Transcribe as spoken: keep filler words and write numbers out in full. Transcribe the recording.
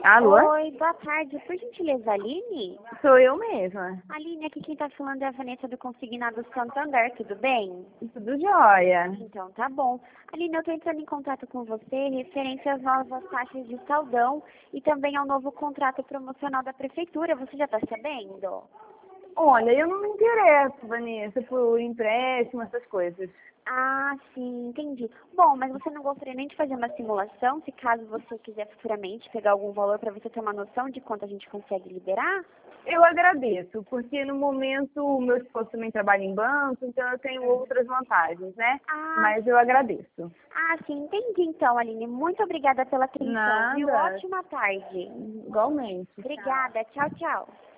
Alô? Oi, boa tarde. Por gentileza, Aline? Sou eu mesma. Aline, aqui quem tá falando é a Vanessa do Consignado Santander, tudo bem? Tudo jóia. Então, tá bom. Aline, eu tô entrando em contato com você referente às novas taxas de saldão e também ao novo contrato promocional da Prefeitura. Você já tá sabendo? Olha, eu não me interesso, Vanessa, por empréstimo, essas coisas. Ah, sim, entendi. Bom, mas você não gostaria nem de fazer uma simulação, se caso você quiser futuramente pegar algum valor para você ter uma noção de quanto a gente consegue liberar? Eu agradeço, porque no momento o meu esposo também trabalha em banco, então eu tenho outras vantagens, né? Ah, Mas eu agradeço. ah, sim, entendi então, Aline. Muito obrigada pela atenção, viu? Nada, Ótima tarde. igualmente. Obrigada. Tchau, tchau.